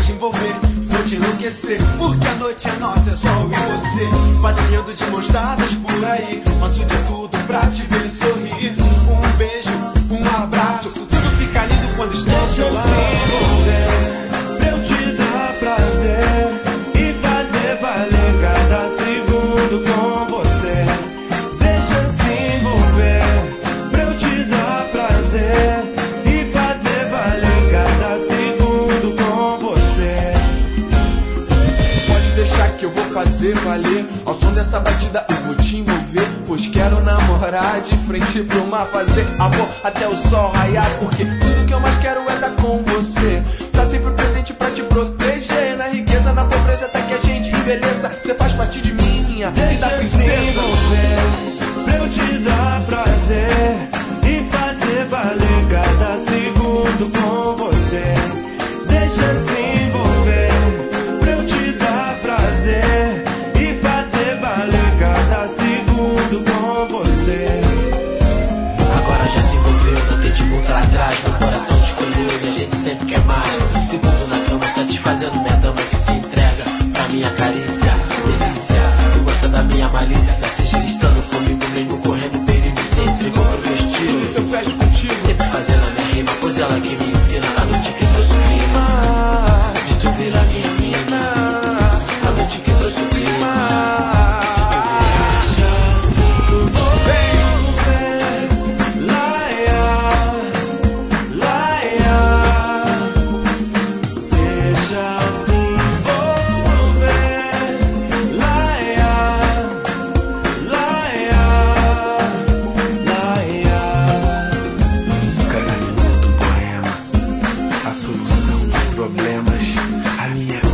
te envolver, vou te enlouquecer, porque a noite é nossa, é só eu e você. Passeando de mãos dadas por aí, faço de tudo pra te ver sorrir. Um beijo, um abraço, tudo fica lindo quando estou ao seu lado. Pra eu te dar prazer e fazer valer cada segundo com você. Deixa se envolver, pra eu te dar prazer e fazer valer cada segundo com você. Pode deixar que eu vou fazer valer. Ao som dessa batida eu vou te envolver, pois quero namorar de frente pro mar, fazer amor até o sol raiar. Porque tudo que eu mais quero é estar com você, tá sempre presente pra te proteger. Na riqueza, na pobreza, até que a gente envelheça. Você faz parte de mim, minha vida princesa. Se envolver, pra eu te dar prazer e fazer valer cada segundo com você. Deixa se envolver, pra eu te dar prazer e fazer valer cada segundo com você. Agora já se envolveu, não tente voltar atrás. Meu coração te escolheu e a gente sempre quer mais. Segundo na cama, satisfazendo minha dama que se entrega pra minha carícia. Delícia, tu gosta da minha malícia. Seja ele estando comigo, mesmo correndo perigo, se entregou pro meu estilo. Isso eu fecho contigo, Sempre fazendo a minha rima, pois ela que me ensina. A noite que trouxe o clima de tu virar minha mina. A noite que trouxe o clima. Cada minuto um poema, a solução dos problemas, a minha